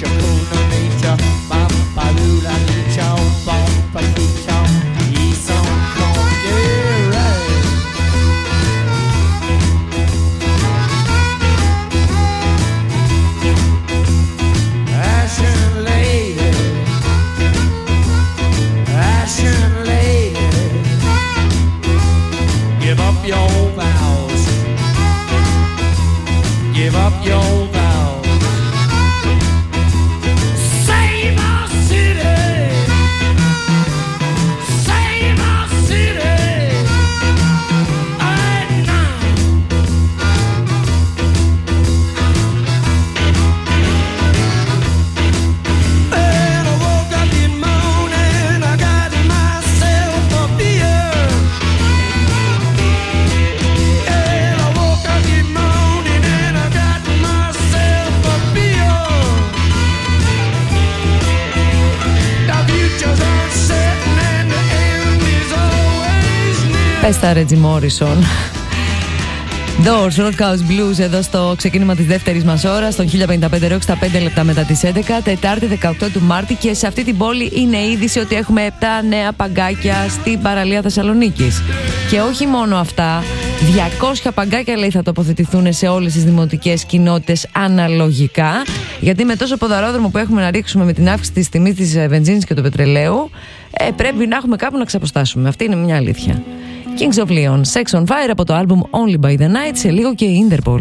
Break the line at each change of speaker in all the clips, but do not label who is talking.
Πες τα Reggie Morrison. Doors, Roadhouse Blues εδώ στο ξεκίνημα της δεύτερης μας ώρας, στον 1055 Rock, στα 5 λεπτά μετά τις 11, Τετάρτη 18 του Μάρτη, και σε αυτή την πόλη είναι είδηση ότι έχουμε 7 νέα παγκάκια στην παραλία Θεσσαλονίκης. Και όχι μόνο αυτά, 200 παγκάκια λέει θα τοποθετηθούν σε όλες τις δημοτικές κοινότητες αναλογικά, γιατί με τόσο ποδαρόδρομο που έχουμε να ρίξουμε με την αύξηση της τιμής της βενζίνης και του πετρελαίου, πρέπει να έχουμε κάπου να ξαποστάσουμε. Αυτή είναι μια αλήθεια. Kings of Leon, Sex on Fire από το album Only by the Night, σε λίγο και Interpol.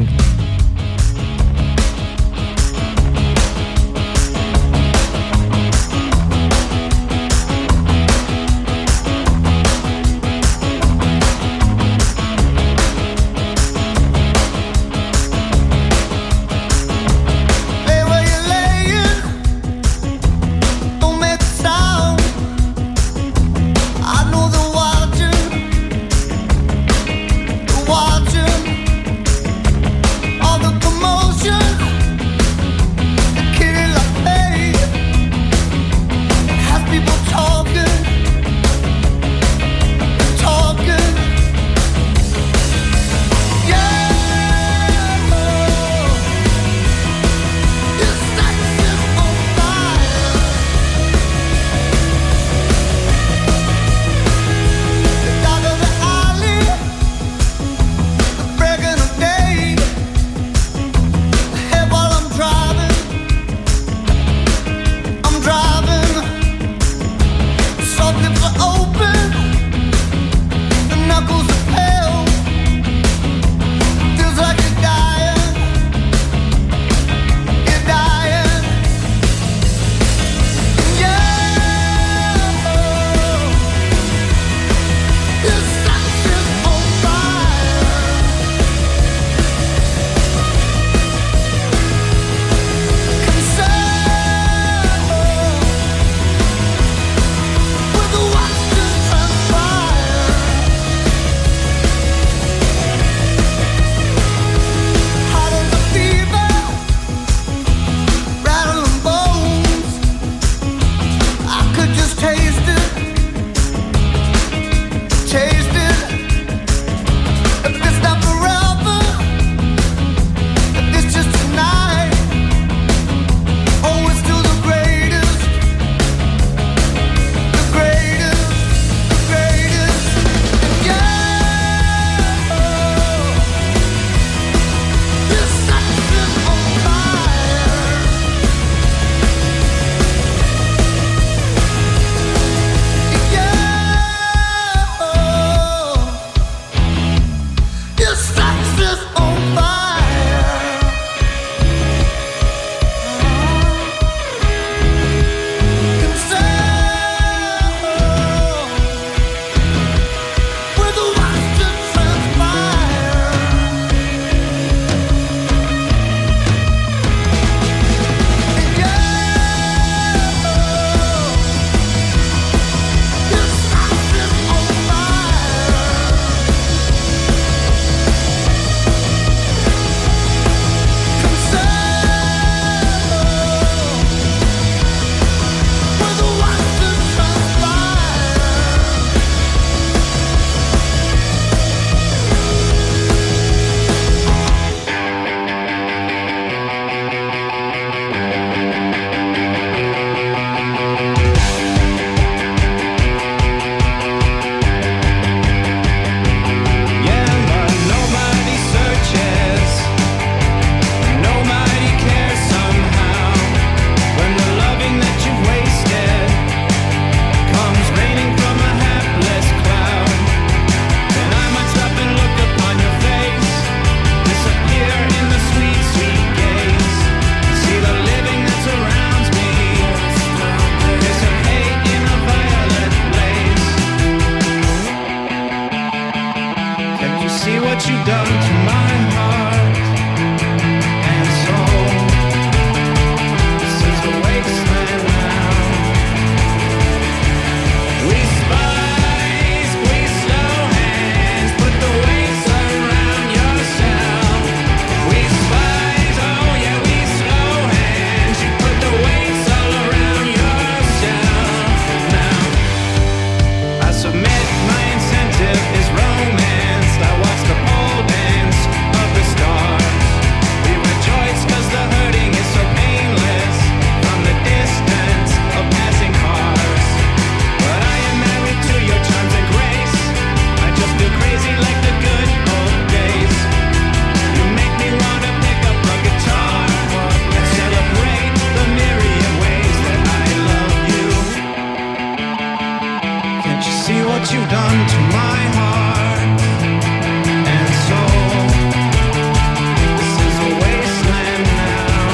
you've done to my heart and soul. This is a wasteland now.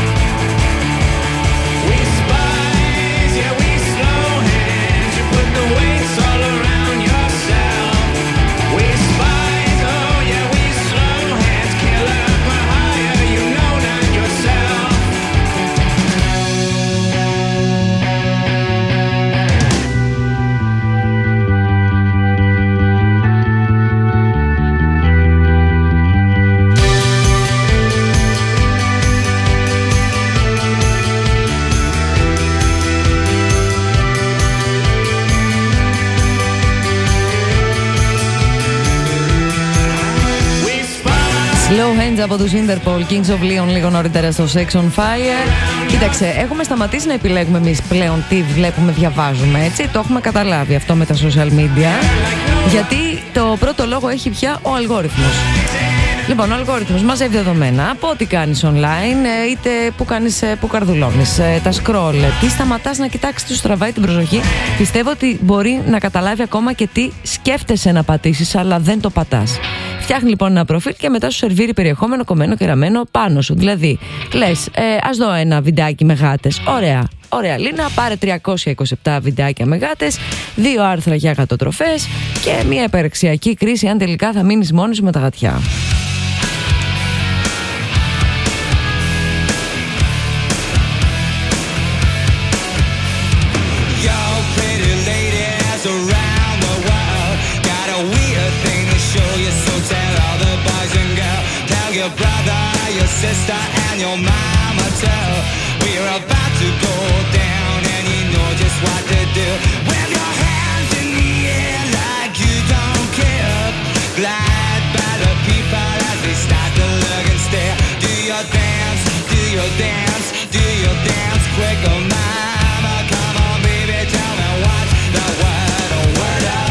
We spies, yeah, we slow hands. You put the weights all around yourself. We spies, oh yeah, we slow hands. Killer for hire, you know not yourself.
Slow Hands από τους Interpol, Kings of Leon λίγο νωρίτερα στο Sex on Fire. Κοίταξε, έχουμε σταματήσει να επιλέγουμε εμείς πλέον τι βλέπουμε, διαβάζουμε, έτσι. Το έχουμε καταλάβει αυτό με τα social media. Γιατί το πρώτο λόγο έχει πια ο αλγόριθμος. Λοιπόν, ο αλγόριθμος μαζεύει δεδομένα από ό,τι κάνεις online, είτε που καρδουλώνεις, τα scroll, τι σταματάς να κοιτάξεις, του τραβάει την προσοχή. Πιστεύω ότι μπορεί να καταλάβει ακόμα και τι σκέφτεσαι να πατήσεις, αλλά δεν το πατάς. Φτιάχνει λοιπόν ένα προφίλ και μετά σου σερβίρει περιεχόμενο κομμένο και ραμμένο πάνω σου. Δηλαδή, λες, ας δω ένα βιντεάκι με γάτες. Ωραία Λίνα, πάρε 327 βιντεάκια με γάτες, 2 άρθρα για γατοτροφές και μια υπεραξιακή κρίση αν τελικά θα μείνεις μόνος σου με τα γατιά.
Your brother, your sister, and your mama too. We're about to go down, and you know just what to do. Wave your hands in the air like you don't care. Glide by the people as they start to look and stare. Do your dance, do your dance, do your dance quick, oh mama. Come on, baby, tell me what's the word, oh word up.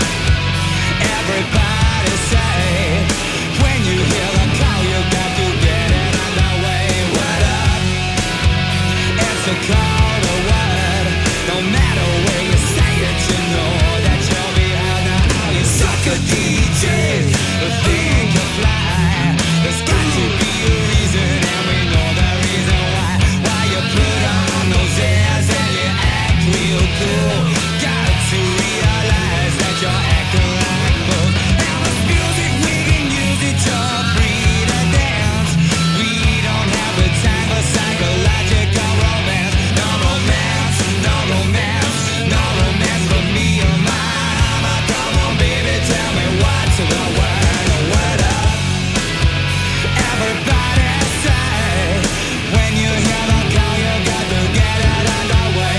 Everybody say, when you hear the call, you got to get it underway. Word up, it's a call to word. No matter where you say it, you know that you'll be heard. Now all you sucker DJs think you fly. There's got to be a reason, and we know the reason why. Why you put on those airs and you act real cool. Got to realize that you're acting like fools. Now this music we can use it to breed a dance. We don't have the time for psychological romance. No romance, no romance, no romance for me or my mama. Come on, baby, tell me what's the word up. Everybody say, when you hear the call, you got to get it underway.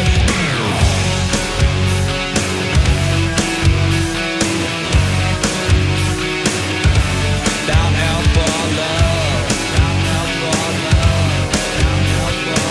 Down out for love, down out for love, down out for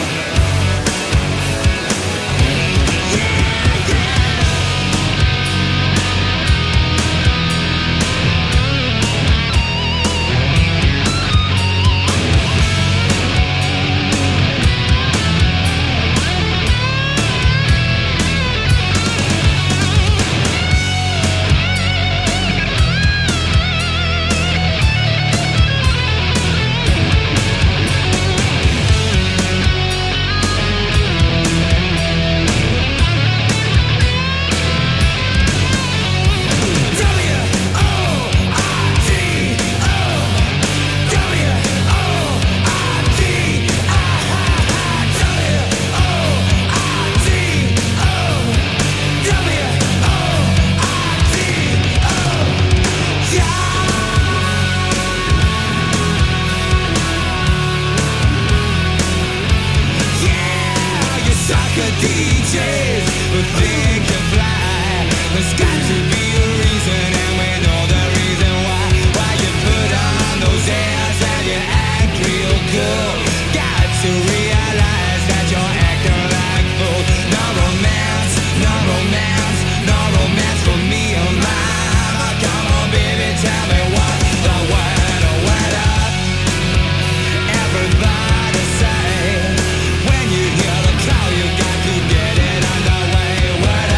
DJs who think you fly. There's got to be a reason, and we know the reason why. Why you put on those airs and you act real cool. Got to realize that you're acting like fools. No romance, no romance, no romance for me or my mama. Come on, baby, tell me what the word up. Everybody say, when you hear the call, you got to get it underway. Word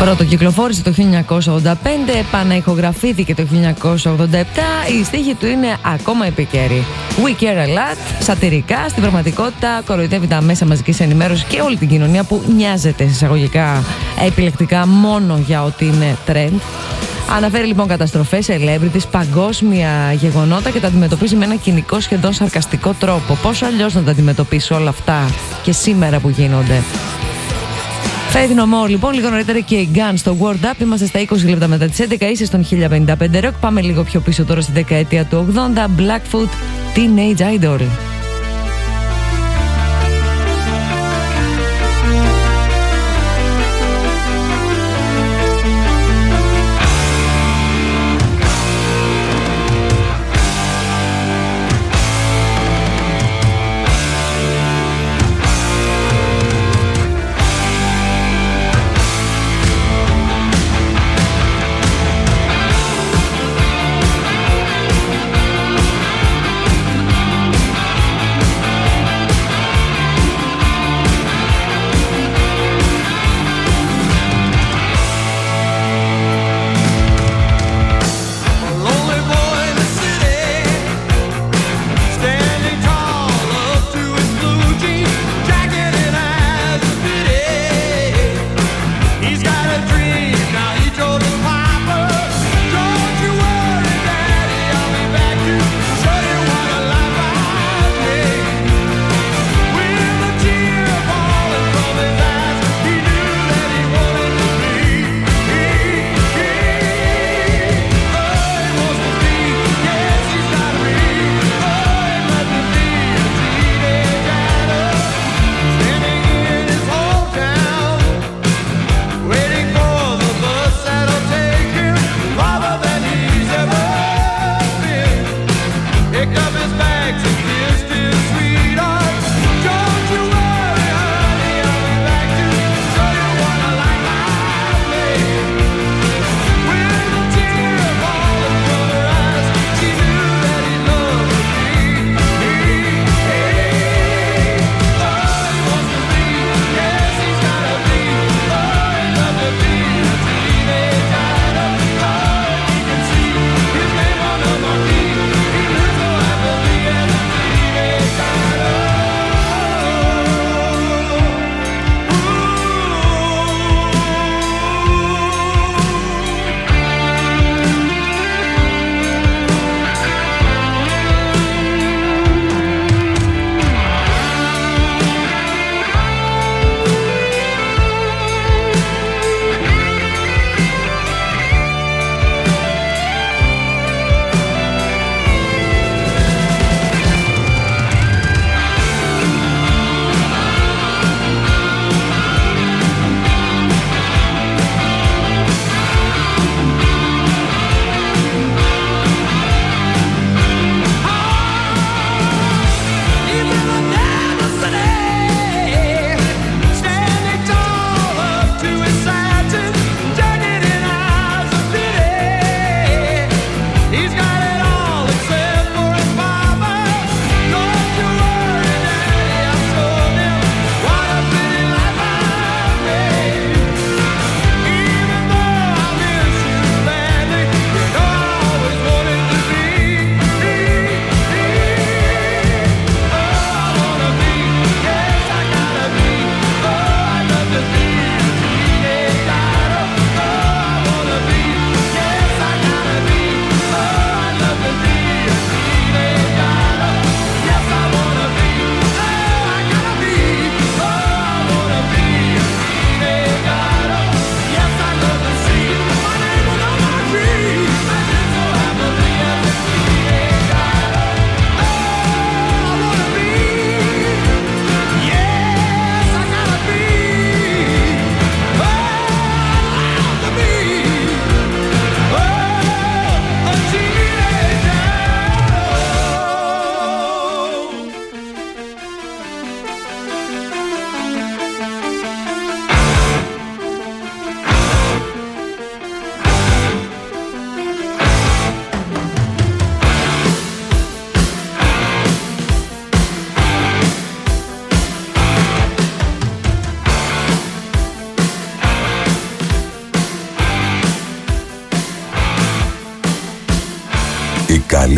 Πρώτο κυκλοφόρησε το 1985, επαναηχογραφήθηκε το 1987, η στίχη του είναι ακόμα επικαιρή. We care a lot, σατιρικά, στην πραγματικότητα κοροϊδεύει τα μέσα μαζικής ενημέρωσης και όλη την κοινωνία που νοιάζεται εισαγωγικά επιλεκτικά μόνο για ό,τι είναι trend. Αναφέρει λοιπόν καταστροφές, celebrities, παγκόσμια γεγονότα και τα αντιμετωπίζει με ένα κοινικό σχεδόν σαρκαστικό τρόπο. Πόσο αλλιώς να τα αντιμετωπίσει όλα αυτά και σήμερα που γίνονται. Faith No More λοιπόν, λίγο νωρίτερα και οι Guns στο Word Up. Είμαστε στα 20 λεπτά μετά τις 11, είσαι στον 1055 Rock. Πάμε λίγο πιο πίσω τώρα στη δεκαετία του 80. Blackfoot, Teenage Idol.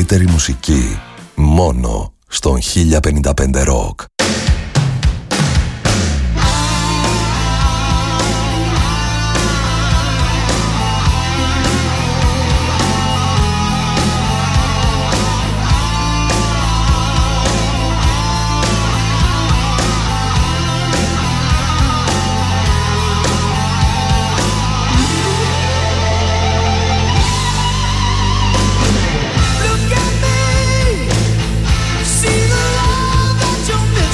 καλύτερη μουσική μόνο στον 1055 Rock.
Look at me, see the love that you're missing.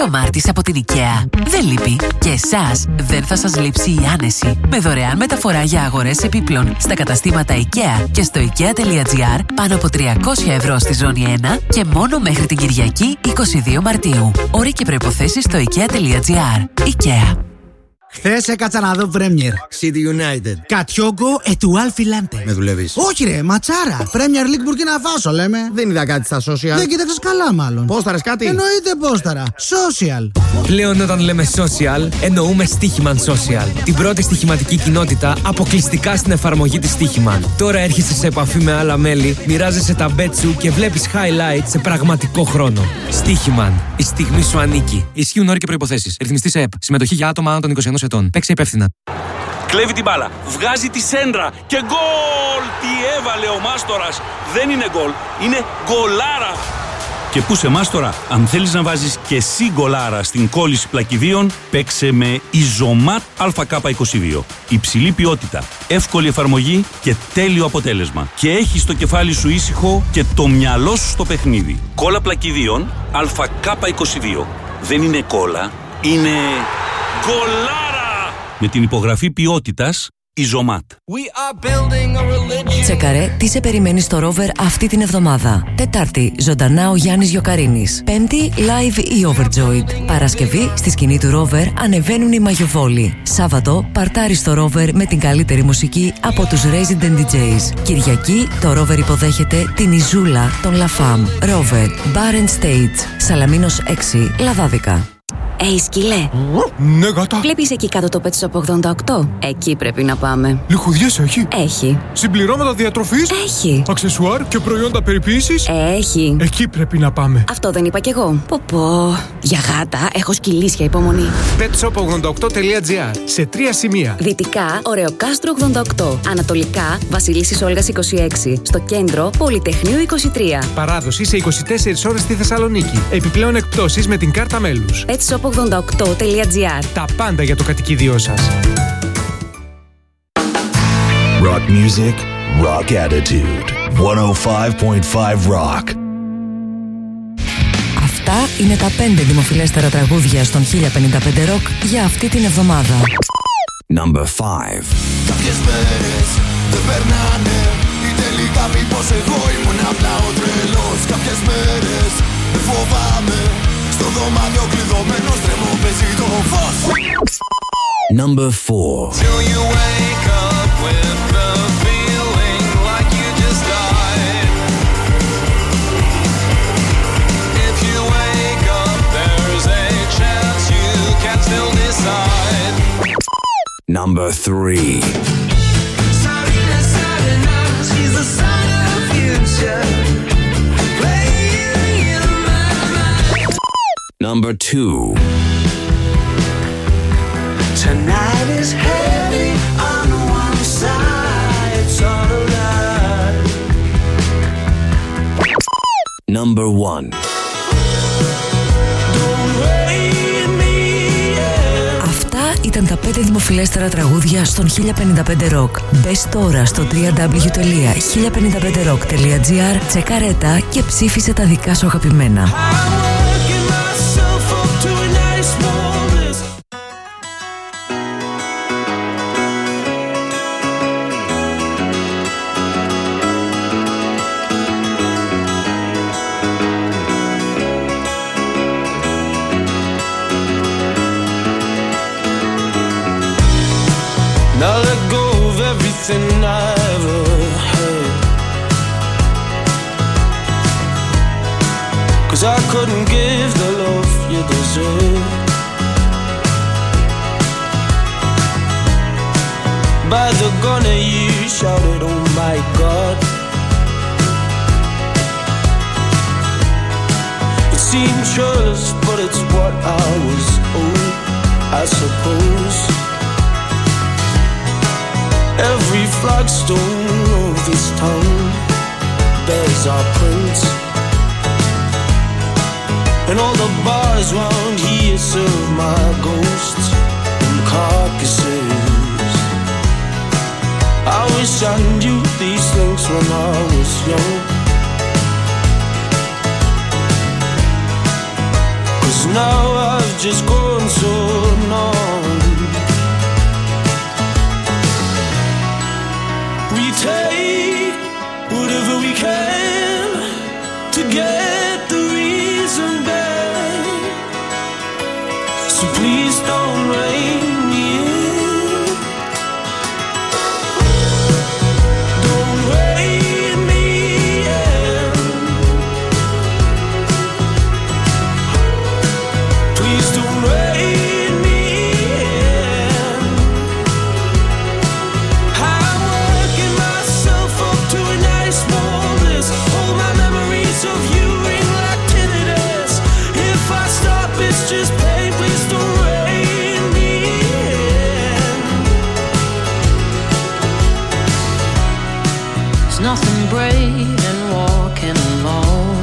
Ο Μάρτης από την IKEA δεν λείπει και εσάς δεν θα σας λείψει η άνεση. Με δωρεάν μεταφορά για αγορές επίπλων στα καταστήματα IKEA και στο IKEA.gr πάνω από 300 ευρώ στη ζώνη 1 και μόνο μέχρι την Κυριακή 22 Μαρτίου. Όροι και προϋποθέσεις στο IKEA.gr. IKEA.
Χθες έκατσα να δω Premier.
City United.
Κατιόγκο ετουάλ φιλάντε.
Με δουλεύεις?
Όχι ρε, ματσάρα. Premier League Burkina Faso λέμε.
Δεν είδα κάτι στα social.
Δεν κοίταξες καλά μάλλον.
Πόσταρες κάτι?
Εννοείται πόσταρα. Social.
Πλέον όταν λέμε social, εννοούμε Στοίχημαν Social. Την πρώτη στοιχηματική κοινότητα αποκλειστικά στην εφαρμογή της Στοίχημαν. Τώρα έρχεσαι σε επαφή με άλλα μέλη, μοιράζεσαι τα bet σου και βλέπεις highlights σε πραγματικό χρόνο. Στοίχημαν. Η στιγμή σου ανήκει. Ισχύουν όροι και προϋποθέσεις. Ρυθμιστή σε ΕΠ. Συμμετοχή για άτομα άνω των 21 ετών. Παίξε υπεύθυνα.
Κλέβει την μπάλα, βγάζει τη σέντρα και γκολ! Τι έβαλε ο Μάστορας! Δεν είναι γκολ, είναι γκολάρα! Και πού σε Μάστορα, αν θέλεις να βάζεις και εσύ γκολάρα στην κόλληση πλακιδίων, παίξε με Ιζωμάτ ΑΚ22. Υψηλή ποιότητα, εύκολη εφαρμογή και τέλειο αποτέλεσμα. Και έχεις το κεφάλι σου ήσυχο και το μυαλό σου στο παιχνίδι. Κόλλα πλακιδίων ΑΚ22. Δεν είναι κόλλα, είναι γκολάρα! Με την υπογραφή ποιότητας Ιζωμάτ.
Τσεκαρέ τι σε περιμένει στο Rover αυτή την εβδομάδα. Τετάρτη, ζωντανά ο Γιάννης Γιοκαρίνης. Πέμπτη, live η Overjoyed. Παρασκευή, στη σκηνή του Rover ανεβαίνουν οι Μαγιοβόλοι. Σάββατο, παρτάρι στο Rover με την καλύτερη μουσική από τους Resident DJs. Κυριακή, το Rover υποδέχεται την Ιζούλα των Λαφάμ. Rover, Bar and Stage. Σαλαμίνος 6, Λαδάδικα.
Σκυλέ.
Ναι, γάτα.
Βλέπεις εκεί κάτω το Pet Shop 88? Εκεί πρέπει να πάμε.
Λιχουδιές έχει?
Έχει.
Συμπληρώματα διατροφής?
Έχει.
Αξεσουάρ και προϊόντα περιποίησης?
Έχει.
Εκεί πρέπει να πάμε.
Αυτό δεν είπα κι εγώ. Πω. Για γάτα έχω σκυλίσια υπομονή.
petshop88.gr. Σε 3 σημεία.
Δυτικά, Ωρεοκάστρο 88. Ανατολικά, Βασιλίσσης Όλγας 26. Στο κέντρο, Πολυτεχνείου 23.
Παράδοση σε 24 ώρες στη Θεσσαλονίκη. Επιπλέον εκπτώσεις με την κάρτα μέλους.
petshop88.gr.
Τα πάντα για το κατοικίδιό σας.
Rock music, rock attitude. 105.5 Rock.
Αυτά είναι τα 5 δημοφιλέστερα τραγούδια στον 1055 Rock για αυτή την εβδομάδα.
Number 5.
Κάποιες μέρες δεν περνάνε ή τελικά μήπως εγώ ήμουν απλά ο τρελός. Κάποιες μέρες δεν φοβάμαι, στο δωμάτιο κλειδωμένος τρέμω παίζει το φως.
Number 4.
Till you wake up with the feeling like you just died. If you wake up there's a chance you can still decide.
Number 3.
Sarina, Sarina, she's the sign of the future. Playing in my mind.
Number 2.
Tonight is heavy on one side, it's all a lie.
Number 1.
Αυτά ήταν τα 5 δημοφιλέστερα τραγούδια στον 1055 Rock. Μπες τώρα στο www.1055rock.gr, τσεκαρέτα και ψήφισε τα δικά σου αγαπημένα.
Now let go of everything I ever had, 'cause I couldn't give the love you deserve. By the gunner you shouted, oh my God. It seemed churlish, but it's what I was owed, I suppose. Every flagstone of this town bears our prints, and all the bars round here serve my ghosts and carcasses. I wish I knew these things when I was young, 'cause 'cause now I've just grown so numb. We take whatever we can to get the reason back. So please don't rein me in. Don't rein me in. Please don't rein me in. I'm working myself up to a nice warm bliss. All my memories of you ring like tinnitus. If I stop, it's just pain. Please don't rein me in.
There's nothing brave in walking alone.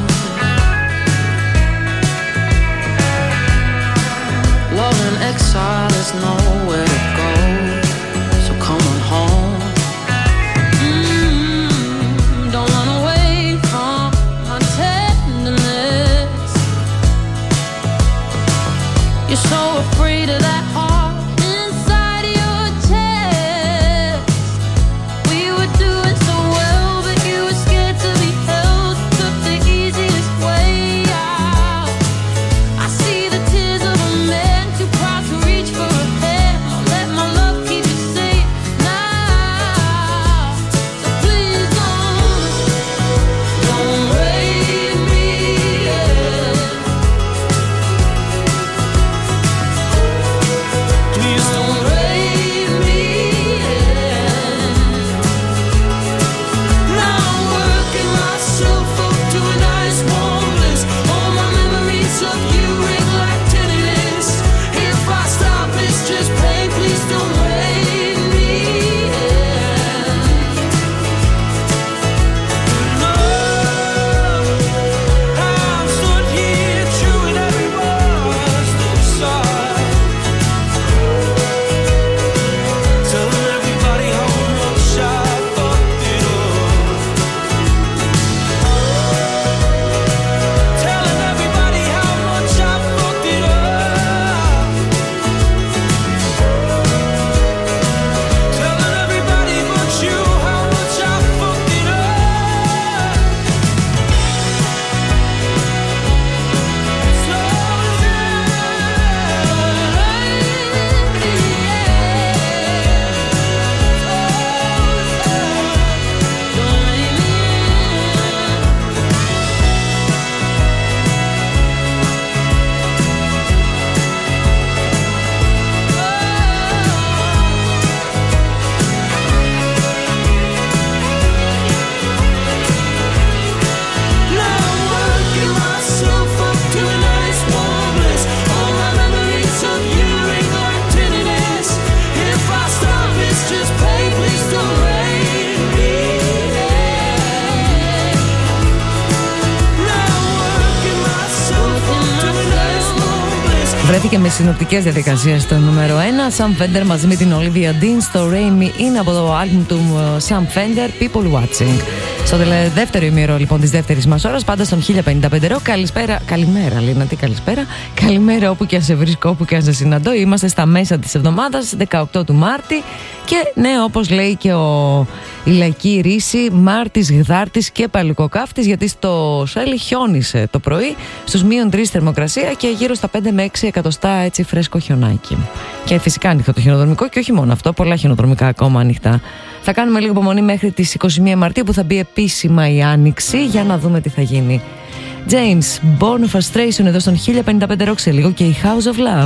Love in exile is nowhere to go, so come on home. Don't run away from my tenderness. You're so afraid of that heart inside your chest. We were doing so well, but you were scared to be held. Took the easiest way out. I see the tears of a man too proud to reach for a hand. I'll let my love keep you safe now. So please don't rein me in.
Please don't rein me in. Now I'm working myself up to a nice warm bliss. All my memories of you ring like tinnitus. If I stop, it's just pain. Please don't rein me in. No, I've stood here chewing every word inside, telling everybody how much I fucked it up. Telling everybody how much I fucked it up. Telling everybody but you how much I fucked it up. Now I'm working myself up to a nice warm bliss. All my memories of you ring like tinnitus. If I stop, it's just pain. Please don't rein me in. Now I'm working myself up to a nice warm bliss.
Βρέθηκε με συνοπτικές διαδικασίες στο νούμερο 1. Sam Fender μαζί με την Olivia Dean στο Rain Me In από το άλμπουμ του Sam Fender People Watching. Στο δεύτερο ημίρο λοιπόν της δεύτερης μας ώρας, πάντα στον 1055 Rock. Καλημέρα Λίνα, τι καλησπέρα. Καλημέρα όπου και αν σε βρίσκω, όπου και αν σε συναντώ. Είμαστε στα μέσα της εβδομάδας, 18 του Μάρτη. Και ναι, όπως λέει και η λαϊκή ρίση, Μάρτης, Γδάρτης και Παλικοκάφτης, γιατί στο Σέλι χιόνισε το πρωί, στους -3 θερμοκρασία και γύρω στα 5 με 6 εκατοστά έτσι φρέσκο χιονάκι. Και φυσικά ανοιχτό το χιονοδρομικό και όχι μόνο αυτό, πολλά χιονοδρομικά ακόμα ανοιχτά. Θα κάνουμε λίγο υπομονή μέχρι τις 21 Μαρτίου που θα μπει επίσημα η Άνοιξη για να δούμε τι θα γίνει. James, Born of Frustration εδώ στον 1055 Rock, σε λίγο και η House of Love.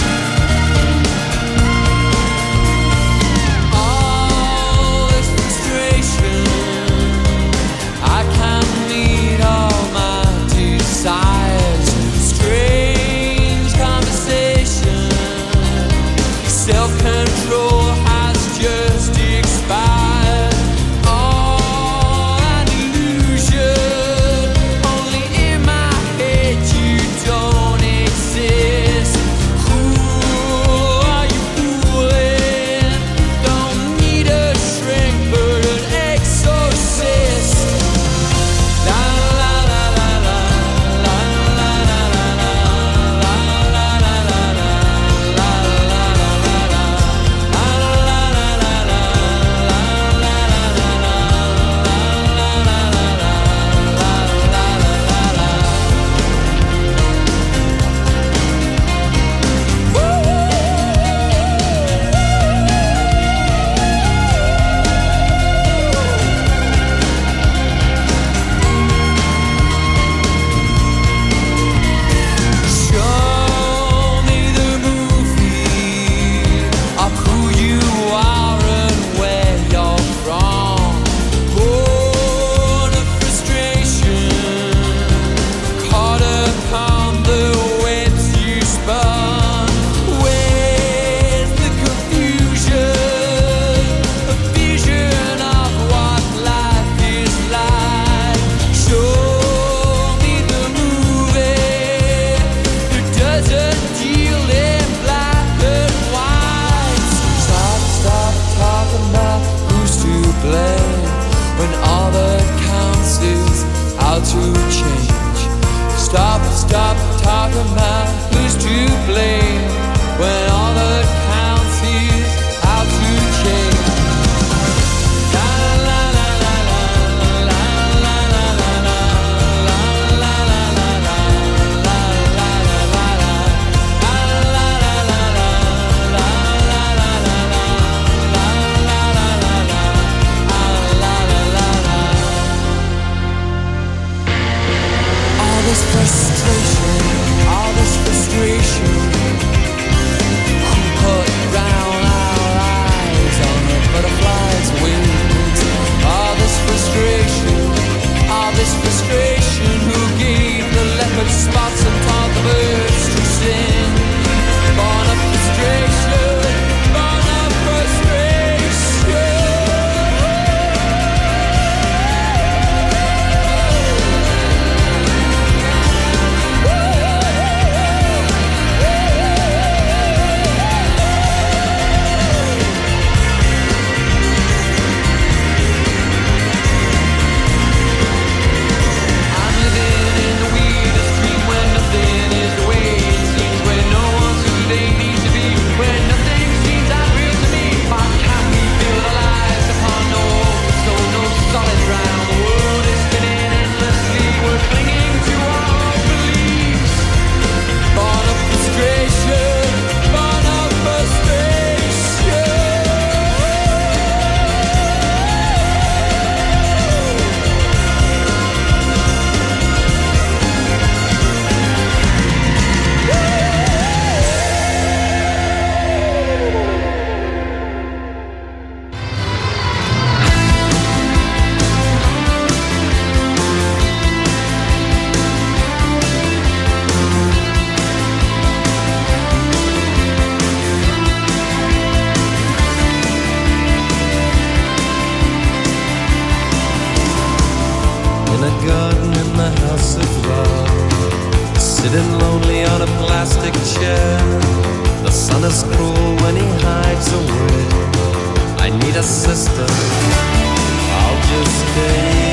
All this to change. Stop talking about who's to blame when all that counts is how to change. All this frustration, who put round our eyes on a butterfly's wings? All this frustration, who gave the leopard spots and taught the birds to sing? Born of frustration, born of frustration.
Sitting lonely on a plastic chair. The sun is cruel when he hides away. I need a sister, I'll just stay.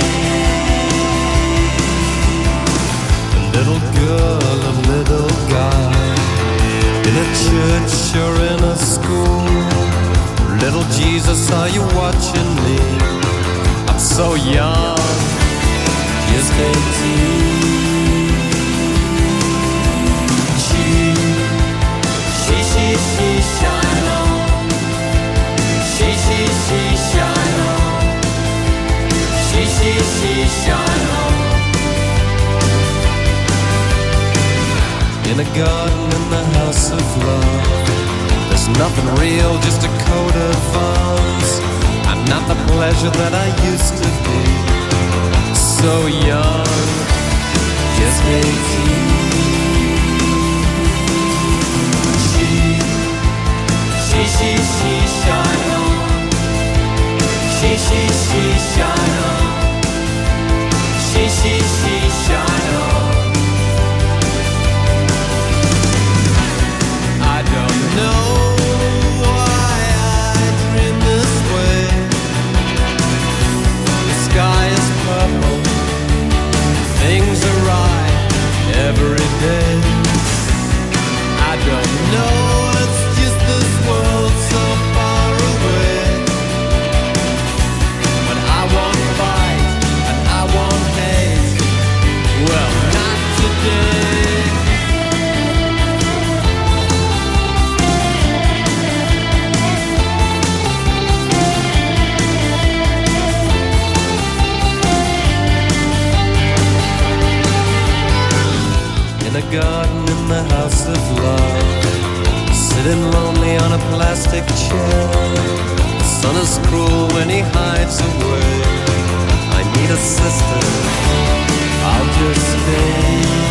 A little girl, a little guy, in a church or in a school. Little Jesus, are you watching me? I'm so young, just 18. She shine on. She shine on. She shine on. In a garden in the house of love, there's nothing real, just a coat of arms. I'm not the pleasure that I used to be. So young, just 18. She shine on. She shine on. She shine on. I don't know why I dream this way. The sky is purple, things are right every day. I don't know, it's just this world so far away. But I won't fight and I won't hate. Well, not today. In a garden in the house of love, sitting lonely on a plastic chair. The sun is cruel when he hides away. I need a sister, I'll just stay.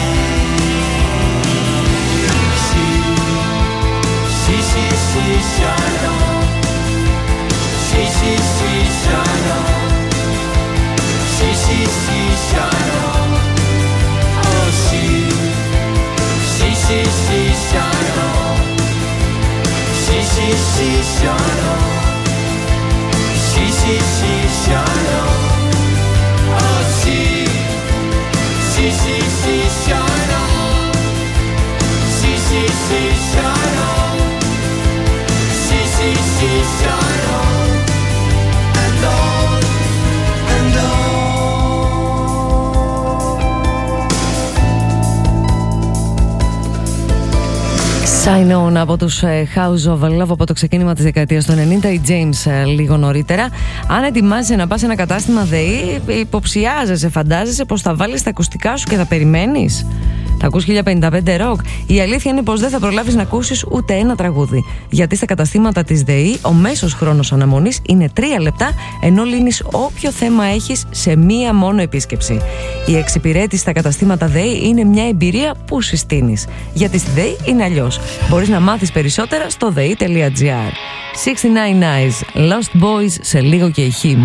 She shine on. She shine on. She shine on. Oh, she shine on. She shine on. She shine on. Oh, she
Sign On από τους House of Love από το ξεκίνημα της δεκαετίας του 90, η James λίγο νωρίτερα. Αν ετοιμάζεσαι να πας σε ένα κατάστημα ΔΕΗ, υποψιάζεσαι, φαντάζεσαι πως θα βάλεις τα ακουστικά σου και θα περιμένεις. Θα ακούς 1055 ροκ. Η αλήθεια είναι πως δεν θα προλάβεις να ακούσεις ούτε ένα τραγούδι. Γιατί στα καταστήματα της ΔΕΗ ο μέσος χρόνος αναμονής είναι 3 λεπτά, ενώ λύνεις όποιο θέμα έχεις σε μία μόνο επίσκεψη. Η εξυπηρέτηση στα καταστήματα ΔΕΗ είναι μια εμπειρία που συστήνεις. Γιατί στη ΔΕΗ είναι αλλιώς. Μπορείς να μάθεις περισσότερα στο dei.gr. 69 Eyes, Lost Boys, σε λίγο και η Him.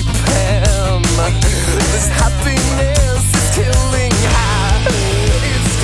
This happiness is killing her. It's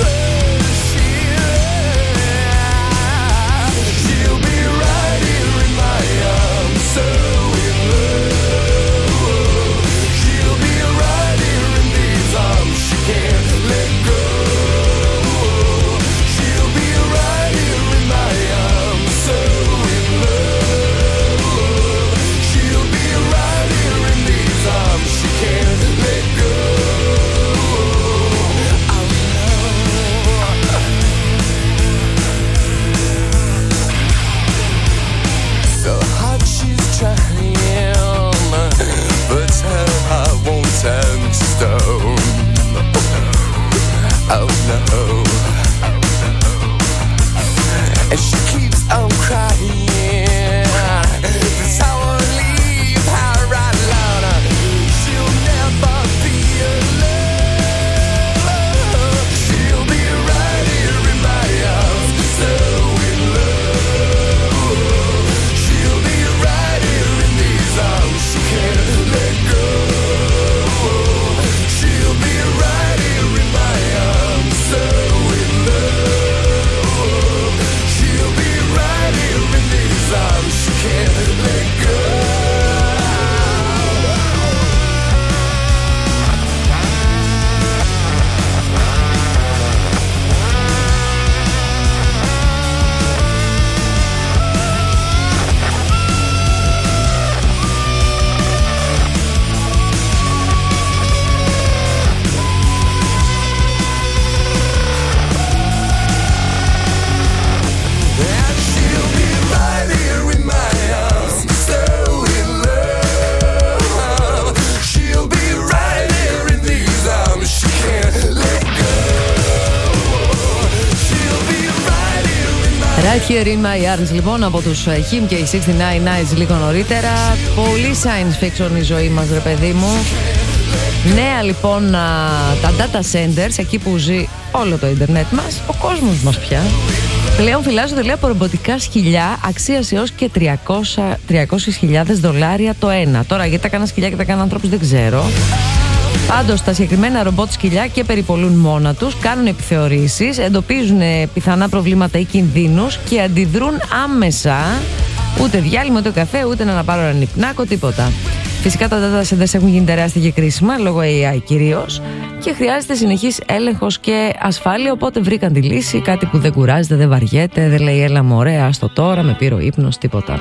Here in my arms λοιπόν από τους Him και οι 69 Nights λίγο νωρίτερα. Πολύ science fiction η ζωή μας, ρε παιδί μου. Νέα λοιπόν τα data centers, εκεί που ζει όλο το ίντερνετ μας, ο κόσμος μας πια, πλέον φυλάζονται, λέει, από ρομποτικά σκυλιά αξίας έως και $300,000 το ένα. Τώρα γιατί τα κάνουν σκυλιά και τα κάνουν ανθρώπους δεν ξέρω. Πάντως τα συγκεκριμένα ρομπότ σκυλιά και περιπολούν μόνα τους, κάνουν επιθεωρήσεις, εντοπίζουν πιθανά προβλήματα ή κινδύνους και αντιδρούν άμεσα. Ούτε διάλειμμα, ούτε καφέ, ούτε να πάρω έναν υπνάκο, τίποτα. Φυσικά τα data centers έχουν γίνει τεράστια και κρίσιμα, λόγω AI κυρίως, και χρειάζεται συνεχής έλεγχος και ασφάλεια, οπότε βρήκαν τη λύση, κάτι που δεν κουράζεται, δεν βαριέται, δεν λέει έλα μωρέ, άστο τώρα, με πήρε ο ύπνος, τίποτα.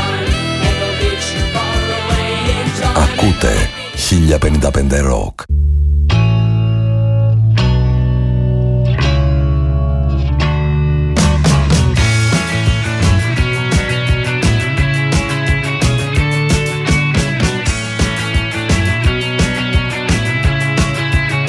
Ακούτε 1055 Rock.